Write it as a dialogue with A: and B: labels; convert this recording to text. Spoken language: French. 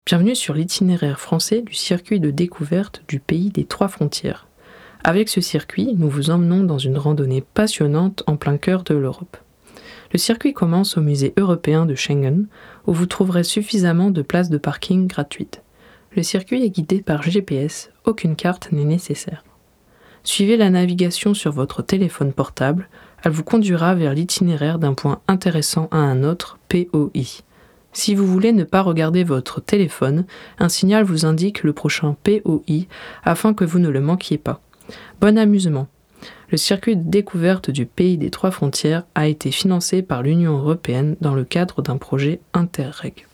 A: Bienvenue sur l'itinéraire français du circuit de découverte du pays des trois frontières. Avec ce circuit, nous vous emmenons dans une randonnée passionnante en plein cœur de l'Europe. Le circuit commence au musée européen de Schengen, où vous trouverez suffisamment de places de parking gratuites. Le circuit est guidé par GPS, aucune carte n'est nécessaire. Suivez la navigation sur votre téléphone portable, elle vous conduira vers l'itinéraire d'un point intéressant à un autre, POI. Si vous voulez ne pas regarder votre téléphone, un signal vous indique le prochain POI afin que vous ne le manquiez pas. Bon amusement! Le circuit de découverte du pays des trois frontières a été financé par l'Union européenne dans le cadre d'un projet Interreg.